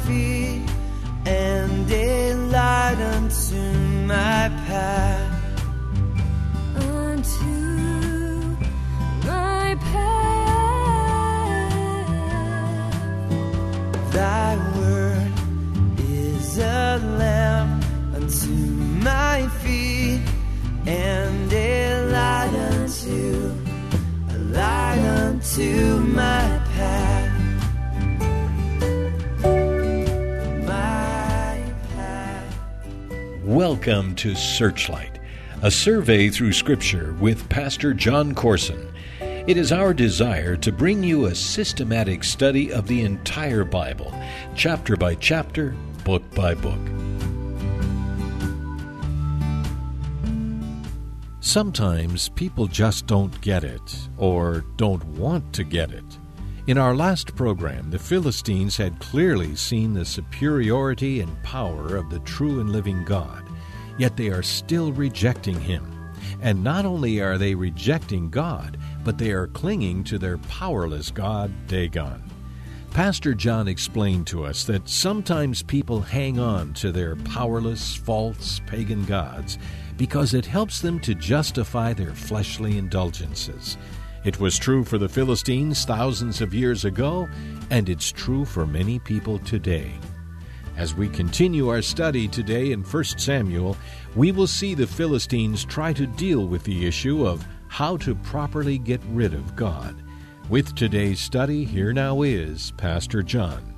feet and a light unto my path. Unto my path. Thy word is a lamp unto my feet and a light unto my path. Welcome to Searchlight, a survey through Scripture with Pastor John Corson. It is our desire to bring you a systematic study of the entire Bible, chapter by chapter, book by book. Sometimes people just don't get it, or don't want to get it. In our last program, the Philistines had clearly seen the superiority and power of the true and living God, yet they are still rejecting Him. And not only are they rejecting God, but they are clinging to their powerless god, Dagon. Pastor John explained to us that sometimes people hang on to their powerless, false, pagan gods because it helps them to justify their fleshly indulgences. It was true for the Philistines thousands of years ago, and it's true for many people today. As we continue our study today in 1 Samuel, we will see the Philistines try to deal with the issue of how to properly get rid of God. With today's study, here now is Pastor John.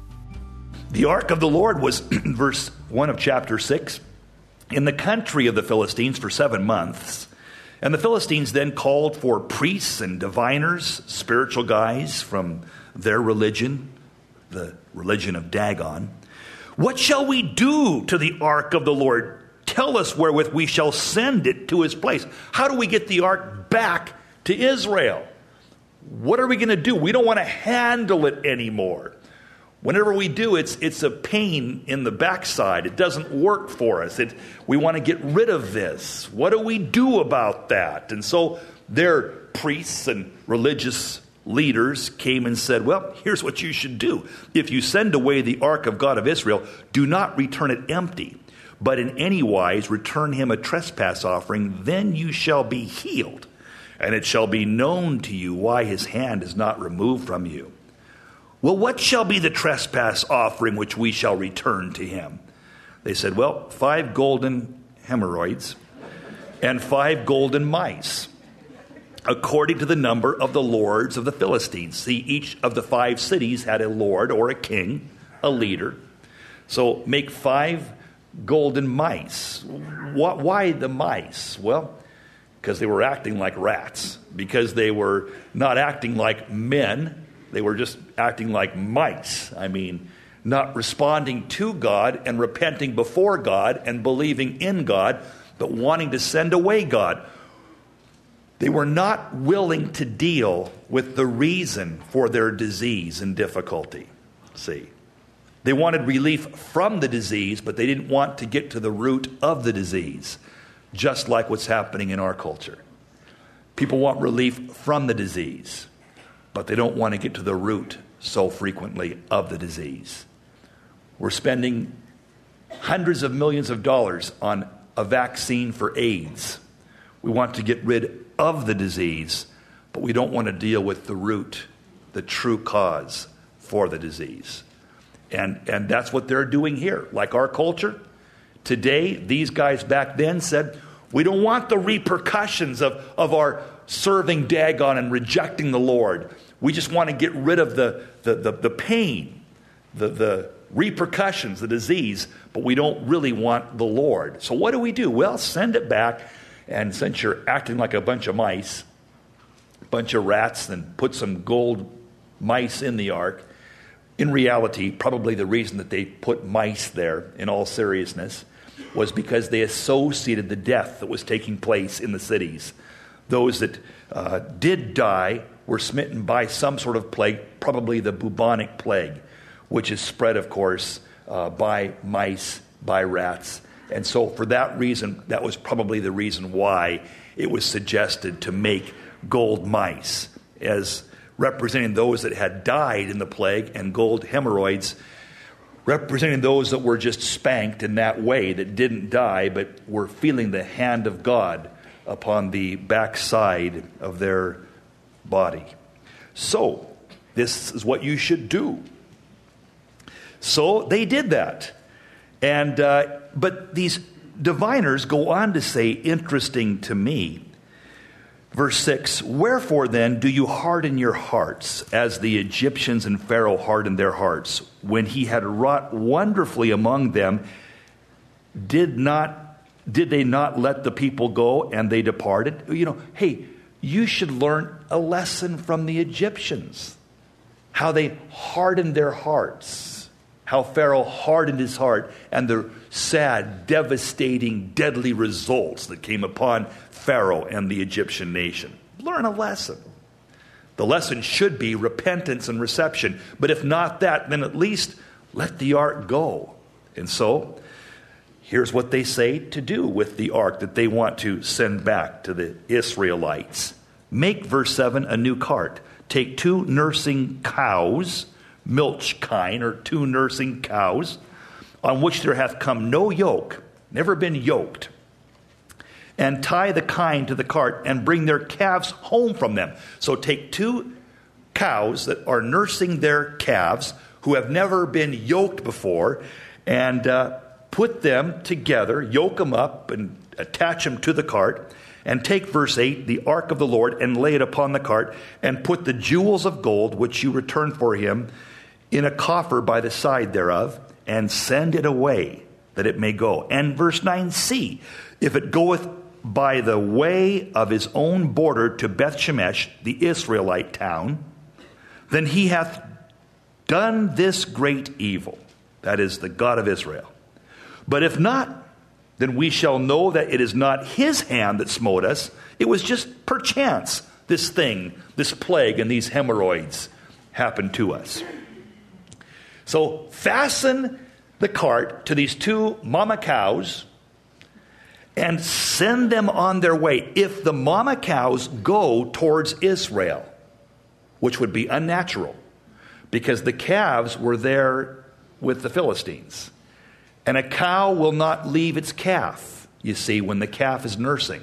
The ark of the Lord was, verse 1 of chapter 6, in the country of the Philistines for 7 months. And the Philistines then called for priests and diviners, spiritual guys from their religion, the religion of Dagon. What shall we do to the ark of the Lord? Tell us wherewith we shall send it to his place. How do we get the ark back to Israel? What are we going to do? We don't want to handle it anymore. Whenever we do, it's a pain in the backside. It doesn't work for us. We want to get rid of this. What do we do about that? And so their priests and religious leaders came and said, well, here's what you should do. If you send away the ark of God of Israel, do not return it empty, but in any wise return him a trespass offering. Then you shall be healed, and it shall be known to you why his hand is not removed from you. Well, what shall be the trespass offering which we shall return to him? They said, well, 5 golden hemorrhoids and 5 golden mice, according to the number of the lords of the Philistines. See, each of the 5 cities had a lord or a king, a leader. So make 5 golden mice. Why the mice? Well, because they were acting like rats, because they were not acting like men. They were just acting like mice. I mean, not responding to God and repenting before God and believing in God, but wanting to send away God. They were not willing to deal with the reason for their disease and difficulty. See, they wanted relief from the disease, but they didn't want to get to the root of the disease, just like what's happening in our culture. People want relief from the disease, but they don't want to get to the root so frequently of the disease. We're spending hundreds of millions of dollars on a vaccine for AIDS. We want to get rid of the disease, but we don't want to deal with the root, the true cause for the disease. And that's what they're doing here. Like our culture, today, these guys back then said, we don't want the repercussions of our serving Dagon and rejecting the Lord. We just want to get rid of the pain, the repercussions, the disease, but we don't really want the Lord. So what do? Well, send it back, and since you're acting like a bunch of mice, a bunch of rats, then put some gold mice in the ark. In reality, probably the reason that they put mice there, in all seriousness, was because they associated the death that was taking place in the cities. Those that did die were smitten by some sort of plague, probably the bubonic plague, which is spread, of course, by mice, by rats. And so for that reason, that was probably the reason why it was suggested to make gold mice as representing those that had died in the plague, and gold hemorrhoids representing those that were just spanked in that way, that didn't die, but were feeling the hand of God upon the backside of their body. So, this is what you should do. So they did that. And but these diviners go on to say, interesting to me, verse 6, wherefore then do you harden your hearts, as the Egyptians and Pharaoh hardened their hearts, when he had wrought wonderfully among them? Did they not let the people go, and they departed? Hey, you should learn a lesson from the Egyptians. How they hardened their hearts. How Pharaoh hardened his heart, and the sad, devastating, deadly results that came upon Pharaoh and the Egyptian nation. Learn a lesson. The lesson should be repentance and reception. But if not that, then at least let the ark go. And so, here's what they say to do with the ark that they want to send back to the Israelites. Make, verse 7, a new cart. Take 2 nursing cows, milch kine, or 2 nursing cows, on which there hath come no yoke, never been yoked, and tie the kine to the cart, and bring their calves home from them. So take 2 cows that are nursing their calves, who have never been yoked before, and put them together, yoke them up, and attach them to the cart, and take, verse 8, the ark of the Lord, and lay it upon the cart, and put the jewels of gold, which you return for him, in a coffer by the side thereof, and send it away, that it may go. And verse 9, see, if it goeth by the way of his own border to Bethshemesh, the Israelite town, then he hath done this great evil. That is the God of Israel. But if not, then we shall know that it is not his hand that smote us. It was just perchance this thing, this plague, and these hemorrhoids happened to us. So fasten the cart to these 2 mama cows and send them on their way. If the mama cows go towards Israel, which would be unnatural, because the calves were there with the Philistines. And a cow will not leave its calf, you see, when the calf is nursing.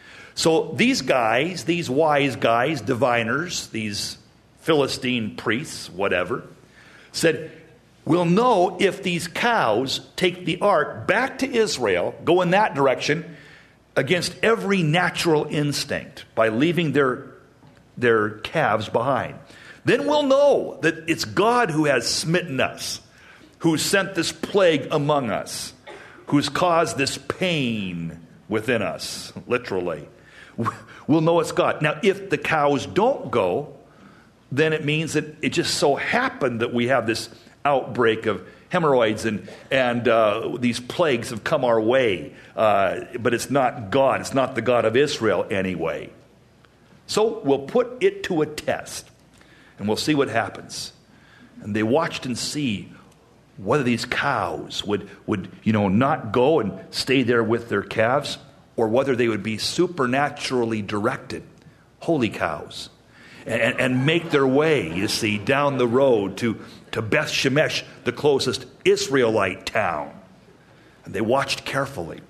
So these guys, these wise guys, diviners, these Philistine priests, whatever, said, we'll know if these cows take the ark back to Israel, go in that direction, against every natural instinct, by leaving their calves behind. Then we'll know that it's God who has smitten us, who's sent this plague among us, who's caused this pain within us, literally. We'll know it's God. Now, if the cows don't go, then it means that it just so happened that we have this outbreak of hemorrhoids and these plagues have come our way. But it's not God. It's not the God of Israel anyway. So we'll put it to a test, and we'll see what happens. And they watched and see whether these cows would not go and stay there with their calves, or whether they would be supernaturally directed, holy cows, and make their way, you see, down the road to Beth Shemesh, the closest Israelite town. And they watched carefully.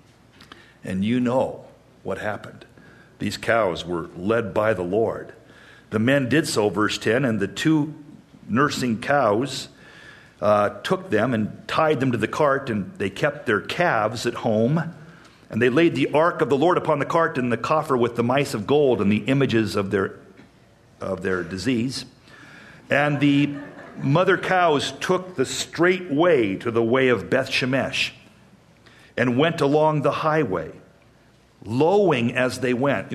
And you know what happened. These cows were led by the Lord. The men did so, verse 10, and the 2 nursing cows took them and tied them to the cart, and they kept their calves at home. And they laid the ark of the Lord upon the cart, and the coffer with the mice of gold and the images of their disease. And the mother cows took the straight way to the way of Beth Shemesh, and went along the highway, lowing as they went,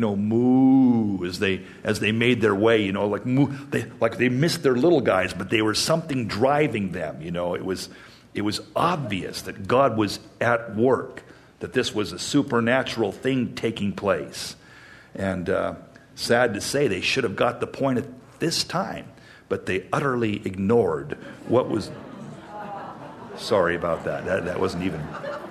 moo as they made their way, like moo, they missed their little guys, but they were something driving them. It was obvious that God was at work, that this was a supernatural thing taking place. And sad to say, they should have got the point at this time, but they utterly ignored what was. Sorry about that. That wasn't even.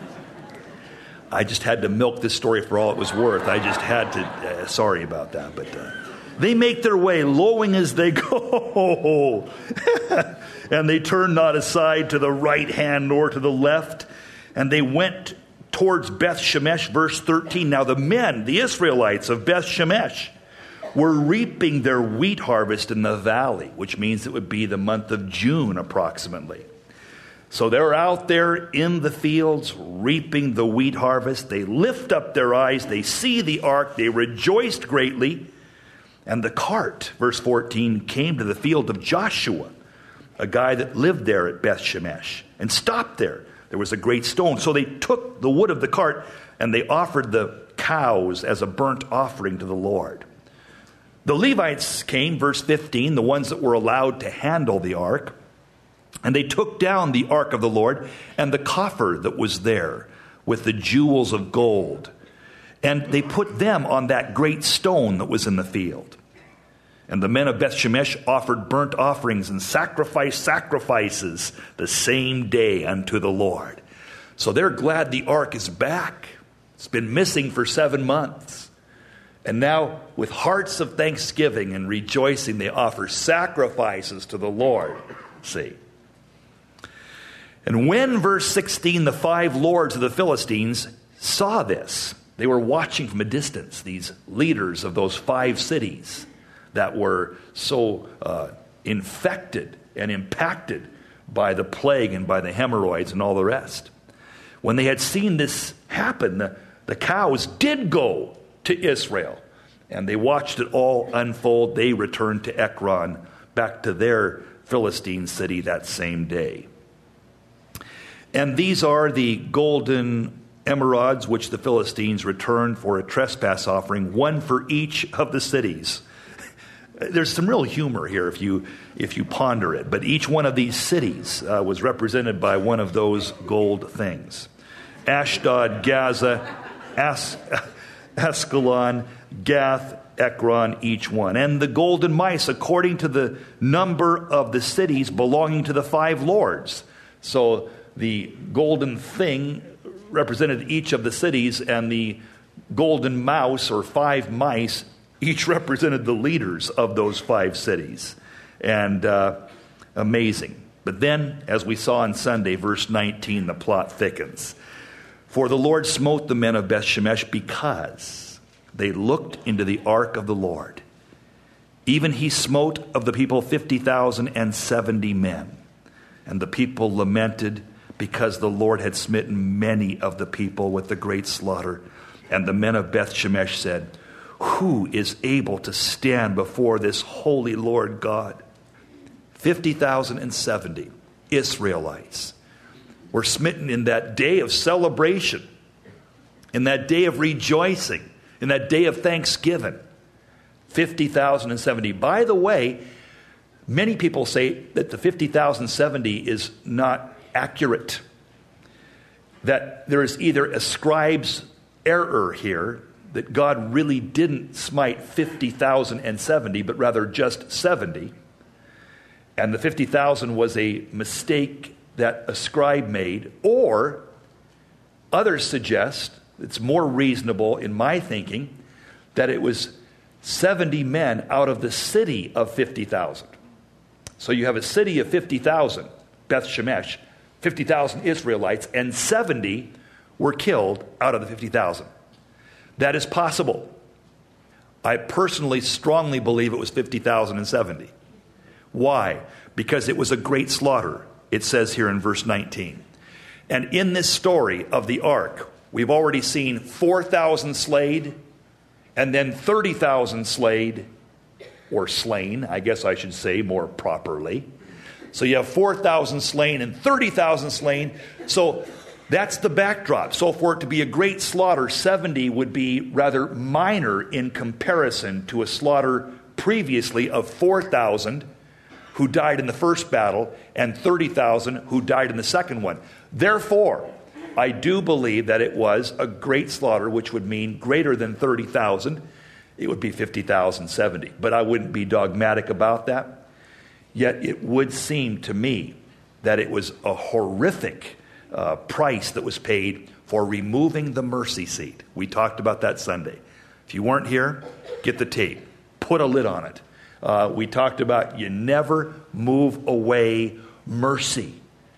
I just had to milk this story for all it was worth. I just had to. Sorry about that, but they make their way, lowing as they go. And they turned not aside to the right hand nor to the left. And they went towards Beth Shemesh, verse 13. Now the men, the Israelites of Beth Shemesh, were reaping their wheat harvest in the valley, which means it would be the month of June approximately. So they're out there in the fields reaping the wheat harvest. They lift up their eyes. They see the ark. They rejoiced greatly. And the cart, verse 14, came to the field of Joshua, a guy that lived there at Beth Shemesh, and stopped there. There was a great stone. So they took the wood of the cart and they offered the cows as a burnt offering to the Lord. The Levites came, verse 15, the ones that were allowed to handle the ark, and they took down the ark of the Lord and the coffer that was there with the jewels of gold. And they put them on that great stone that was in the field. And the men of Beth Shemesh offered burnt offerings and sacrifices the same day unto the Lord. So they're glad the ark is back. It's been missing for 7 months. And now, with hearts of thanksgiving and rejoicing, they offer sacrifices to the Lord. See. And when, verse 16, the 5 lords of the Philistines saw this, they were watching from a distance, these leaders of those 5 cities that were so infected and impacted by the plague and by the hemorrhoids and all the rest. When they had seen this happen, the cows did go to Israel, and they watched it all unfold. They returned to Ekron, back to their Philistine city that same day. And these are the golden emerods which the Philistines returned for a trespass offering, one for each of the cities. There's some real humor here if you ponder it. But each one of these cities was represented by one of those gold things. Ashdod, Gaza, Askelon, Gath, Ekron, each one. And the golden mice according to the number of the cities belonging to the 5 lords. So the golden thing represented each of the cities, and the golden mouse or 5 mice each represented the leaders of those 5 cities. And amazing. But then, as we saw on Sunday, verse 19, the plot thickens. For the Lord smote the men of Beth Shemesh because they looked into the ark of the Lord. Even he smote of the people 50,070 men. And the people lamented because the Lord had smitten many of the people with the great slaughter. And the men of Beth Shemesh said, who is able to stand before this holy Lord God? 50,070 Israelites were smitten in that day of celebration, in that day of rejoicing, in that day of thanksgiving. 50,070. By the way, many people say that the 50,070 is not accurate, that there is either a scribe's error here, that God really didn't smite 50,070, but rather just 70. And the 50,000 was a mistake that a scribe made. Or others suggest, it's more reasonable in my thinking, that it was 70 men out of the city of 50,000. So you have a city of 50,000, Beth Shemesh, 50,000 Israelites, and 70 were killed out of the 50,000. That is possible. I personally strongly believe it was 50,070. Why? Because it was a great slaughter, it says here in verse 19. And in this story of the ark, we've already seen 4,000 slayed, and then 30,000 slayed, or slain, I guess I should say more properly. So you have 4,000 slain and 30,000 slain. So that's the backdrop. So for it to be a great slaughter, 70 would be rather minor in comparison to a slaughter previously of 4,000 who died in the first battle and 30,000 who died in the second one. Therefore, I do believe that it was a great slaughter, which would mean greater than 30,000. It would be 50,070. But I wouldn't be dogmatic about that. Yet it would seem to me that it was a horrific price that was paid for removing the mercy seat. We talked about that Sunday. If you weren't here, get the tape. Put a lid on it. We talked about you never move away mercy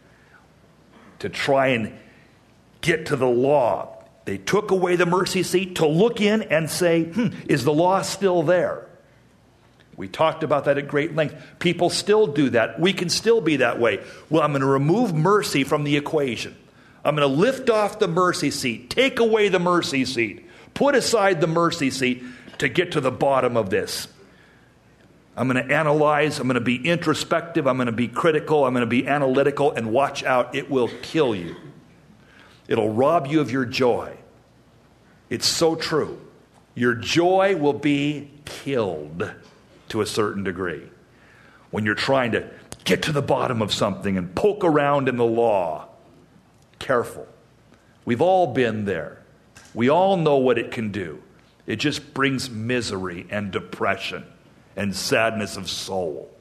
to try and get to the law. They took away the mercy seat to look in and say, is the law still there? We talked about that at great length. People still do that. We can still be that way. Well, I'm going to remove mercy from the equation. I'm going to lift off the mercy seat, take away the mercy seat, put aside the mercy seat to get to the bottom of this. I'm going to analyze, I'm going to be introspective, I'm going to be critical, I'm going to be analytical, and watch out, it will kill you. It'll rob you of your joy. It's so true. Your joy will be killed to a certain degree when you're trying to get to the bottom of something and poke around in the law. Careful. We've all been there. We all know what it can do. It just brings misery and depression and sadness of soul.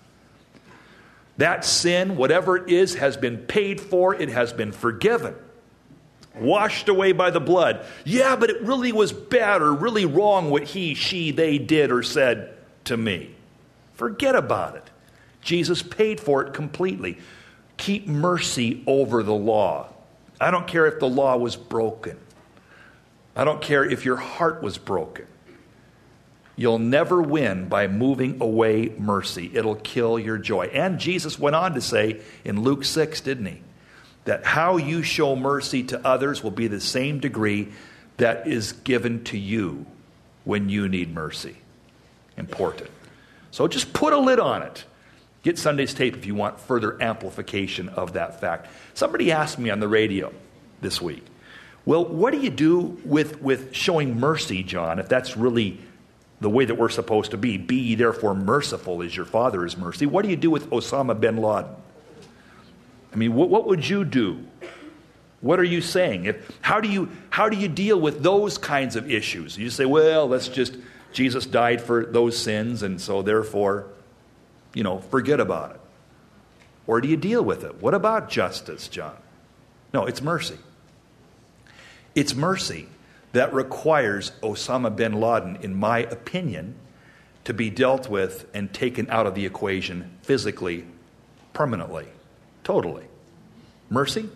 That sin, whatever it is, has been paid for. It has been forgiven. Washed away by the blood. Yeah, but it really was bad or really wrong what he, she, they did or said to me. Forget about it. Jesus paid for it completely. Keep mercy over the law. I don't care if the law was broken. I don't care if your heart was broken. You'll never win by moving away mercy. It'll kill your joy. And Jesus went on to say in Luke 6, didn't he? That how you show mercy to others will be the same degree that is given to you when you need mercy. Important. So just put a lid on it. Get Sunday's tape if you want further amplification of that fact. Somebody asked me on the radio this week, well, what do you do with showing mercy, John, if that's really the way that we're supposed to be? Be ye therefore merciful as your Father is mercy. What do you do with Osama bin Laden? I mean, what would you do? What are you saying? How do you deal with those kinds of issues? You say, well, Jesus died for those sins, and so therefore, forget about it. Or do you deal with it? What about justice, John? No, it's mercy. It's mercy that requires Osama bin Laden, in my opinion, to be dealt with and taken out of the equation physically, permanently, totally. Mercy?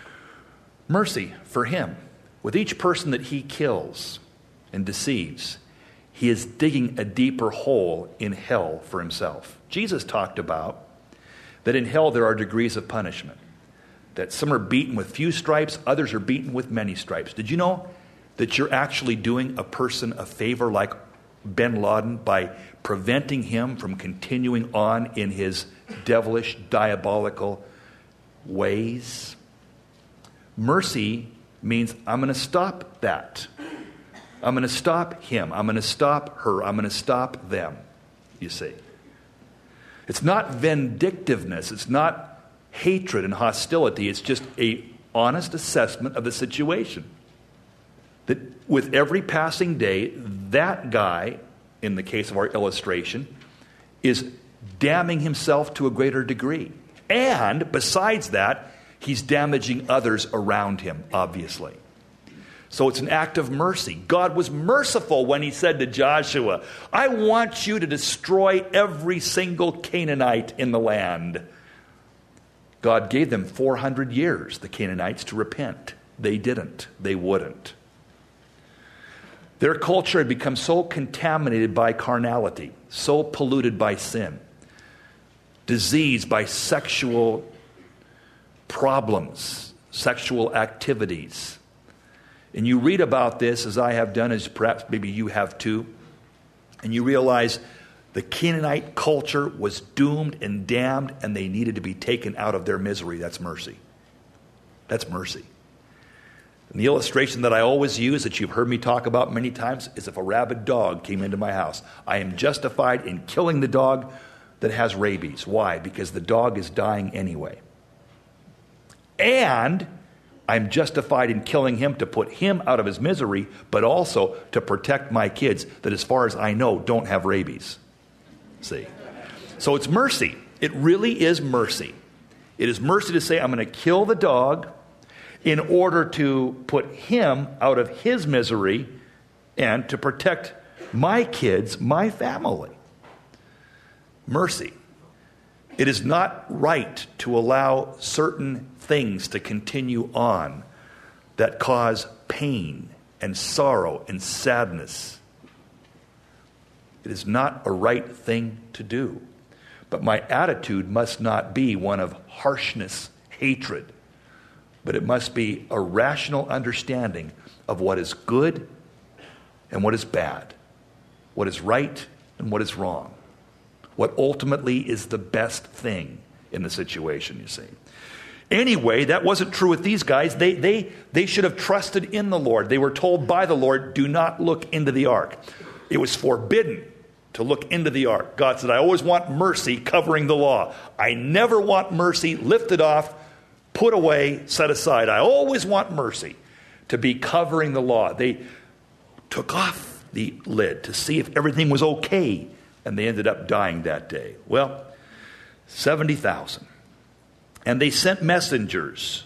Mercy for him. With each person that he kills and deceives, he is digging a deeper hole in hell for himself. Jesus talked about that in hell there are degrees of punishment. That some are beaten with few stripes, others are beaten with many stripes. Did you know that you're actually doing a person a favor like bin Laden by preventing him from continuing on in his devilish, diabolical ways? Mercy means I'm going to stop that. I'm going to stop him. I'm going to stop her. I'm going to stop them, you see. It's not vindictiveness. It's not hatred and hostility. It's just an honest assessment of the situation. That with every passing day, that guy, in the case of our illustration, is damning himself to a greater degree. And besides that, he's damaging others around him, obviously. So it's an act of mercy. God was merciful when he said to Joshua, I want you to destroy every single Canaanite in the land. God gave them 400 years, the Canaanites, to repent. They didn't. They wouldn't. Their culture had become so contaminated by carnality, so polluted by sin, diseased by sexual problems, sexual activities. And you read about this, as I have done, as perhaps maybe you have too, and you realize the Canaanite culture was doomed and damned, and they needed to be taken out of their misery. That's mercy. That's mercy. And the illustration that I always use, that you've heard me talk about many times, is if a rabid dog came into my house. I am justified in killing the dog that has rabies. Why? Because the dog is dying anyway. And I'm justified in killing him to put him out of his misery, but also to protect my kids that, as far as I know, don't have rabies. See? So it's mercy. It really is mercy. It is mercy to say, I'm going to kill the dog in order to put him out of his misery and to protect my kids, my family. Mercy. It is not right to allow certain things to continue on that cause pain and sorrow and sadness. It is not a right thing to do. But my attitude must not be one of harshness, hatred, but it must be a rational understanding of what is good and what is bad, what is right and what is wrong, what ultimately is the best thing in the situation, you see. Anyway, that wasn't true with these guys. They should have trusted in the Lord. They were told by the Lord, do not look into the ark. It was forbidden to look into the ark. God said, I always want mercy covering the law. I never want mercy lifted off, put away, set aside. I always want mercy to be covering the law. They took off the lid to see if everything was okay, and they ended up dying that day. Well, 70,000. And they sent messengers,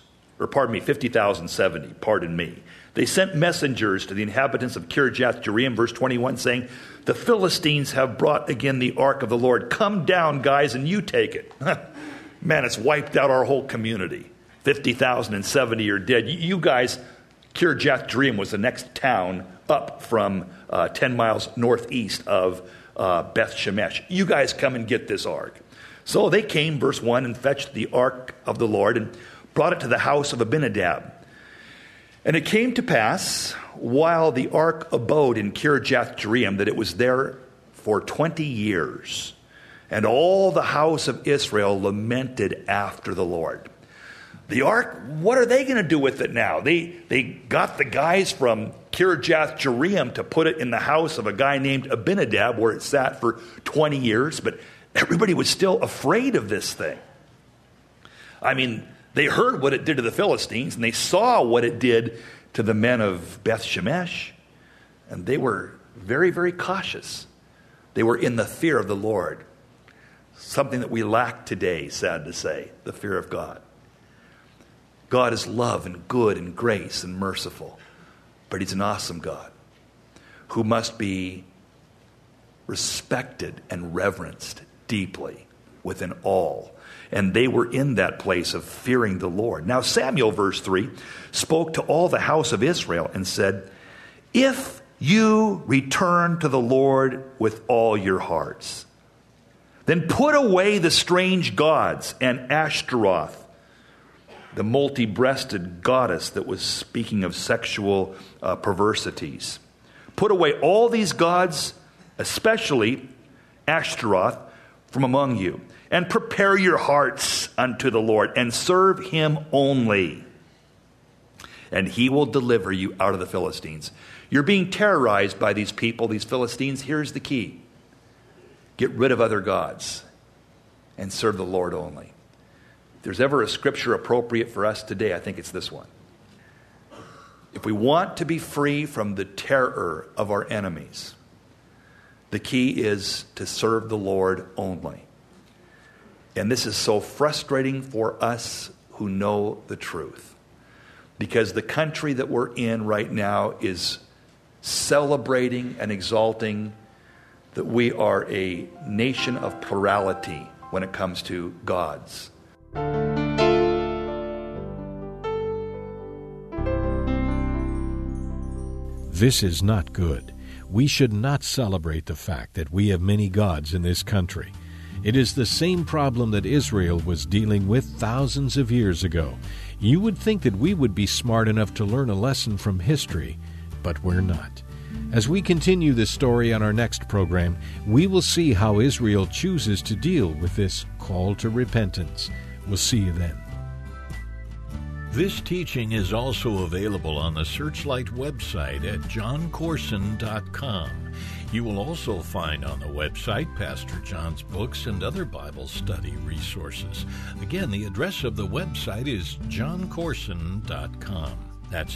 50,070, pardon me. They sent messengers to the inhabitants of Kirjath-Jearim, verse 21, saying, the Philistines have brought again the ark of the Lord. Come down, guys, and you take it. Man, it's wiped out our whole community. 50,070 are dead. You guys, Kirjath-Jearim was the next town up from 10 miles northeast of Beth Shemesh. You guys come and get this ark. So they came, verse 1, and fetched the ark of the Lord and brought it to the house of Abinadab. And it came to pass, while the ark abode in Kirjath-Jearim, that it was there for 20 years. And all the house of Israel lamented after the Lord. The ark, what are they going to do with it now? They got the guys from Kirjath-Jearim to put it in the house of a guy named Abinadab, where it sat for 20 years. But everybody was still afraid of this thing. I mean, they heard what it did to the Philistines, and they saw what it did to the men of Beth Shemesh, and they were very, very cautious. They were in the fear of the Lord, something that we lack today, sad to say, the fear of God. God is love and good and grace and merciful, but he's an awesome God who must be respected and reverenced deeply within all. And they were in that place of fearing the Lord. Now Samuel, verse 3, spoke to all the house of Israel and said, if you return to the Lord with all your hearts, then put away the strange gods and Ashtaroth, the multi-breasted goddess that was speaking of sexual perversities. Put away all these gods, especially Ashtaroth, from among you, and prepare your hearts unto the Lord, and serve him only, and he will deliver you out of the Philistines. You're being terrorized by these people, these Philistines. Here's the key. Get rid of other gods and serve the Lord only. If there's ever a scripture appropriate for us today, I think it's this one. If we want to be free from the terror of our enemies, the key is to serve the Lord only. And this is so frustrating for us who know the truth, because the country that we're in right now is celebrating and exalting that we are a nation of plurality when it comes to gods. This is not good. We should not celebrate the fact that we have many gods in this country. It is the same problem that Israel was dealing with thousands of years ago. You would think that we would be smart enough to learn a lesson from history, but we're not. As we continue this story on our next program, we will see how Israel chooses to deal with this call to repentance. We'll see you then. This teaching is also available on the Searchlight website at johncorson.com. You will also find on the website Pastor John's books and other Bible study resources. Again, the address of the website is johncorson.com. That's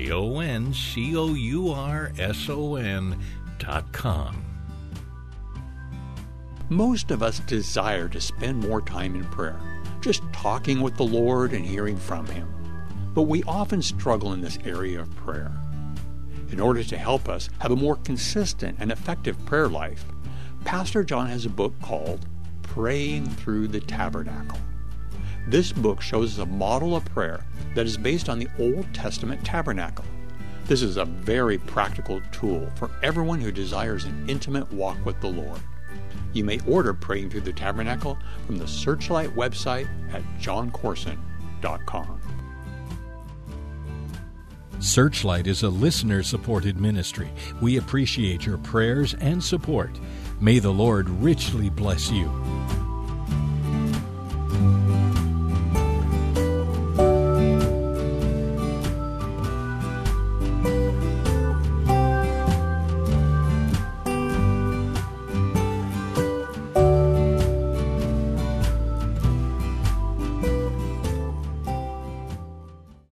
JONCOURSON.com. Most of us desire to spend more time in prayer, just talking with the Lord and hearing from Him. But we often struggle in this area of prayer. In order to help us have a more consistent and effective prayer life, Pastor John has a book called Praying Through the Tabernacle. This book shows us a model of prayer that is based on the Old Testament tabernacle. This is a very practical tool for everyone who desires an intimate walk with the Lord. You may order Praying Through the Tabernacle from the Searchlight website at johncorson.com. Searchlight is a listener-supported ministry. We appreciate your prayers and support. May the Lord richly bless you.